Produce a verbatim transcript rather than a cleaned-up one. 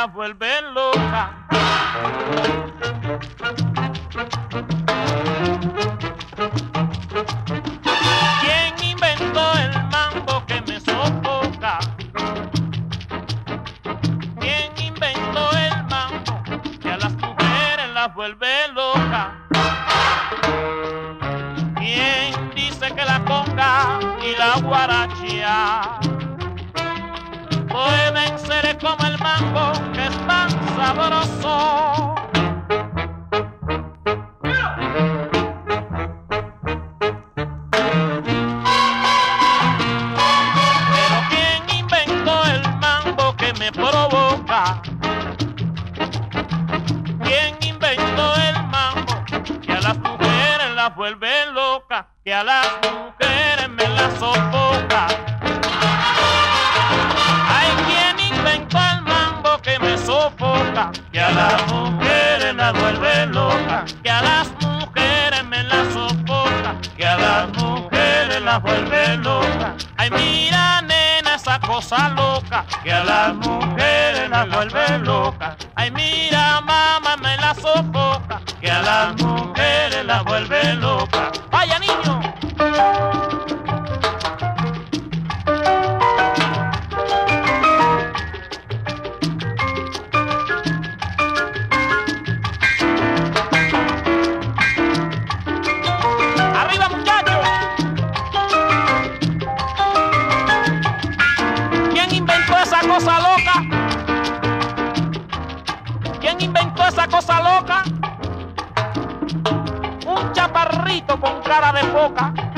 las vuelven locas. ¿Quién inventó el mambo que me sofoca? ¿Quién inventó el mambo que a las mujeres las vuelve locas? ¿Quién dice que la conga y la guarachía pueden ser como el mambo que es tan sabroso? Pero ¿quién inventó el mambo que me provoca? ¿Quién inventó el mambo que a las mujeres las vuelve locas, que a las mujeres me las sofoca? Que a las mujeres las vuelve locas, que a las mujeres me las sofoca, que a las mujeres las vuelve locas. Ay, mira, nena, esa cosa loca, que a las mujeres las vuelve locas. Ay, mira, mamá, me la sofoca, que a las mujeres las vuelve locas. ¡Vaya, niño! Cosa loca. ¿Quién inventó esa cosa loca? Un chaparrito con cara de foca.